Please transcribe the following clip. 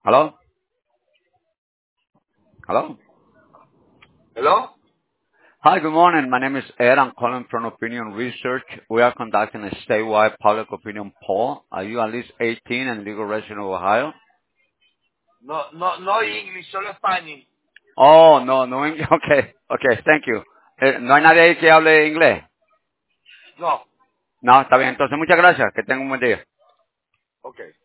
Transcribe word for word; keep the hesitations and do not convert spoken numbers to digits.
Hello? Hello? Hello? Hi, good morning. My name is Ed. I'm calling from Opinion Research. We are conducting a statewide public opinion poll. Are you at least eighteen and legal resident of Ohio? No, no, no English, solo Spanish. Oh, no, no. Eng- Okay, okay, thank you. Eh, ¿No hay nadie ahí que hable inglés? No. No, está bien. Entonces, muchas gracias. Que tenga un buen día. Okay.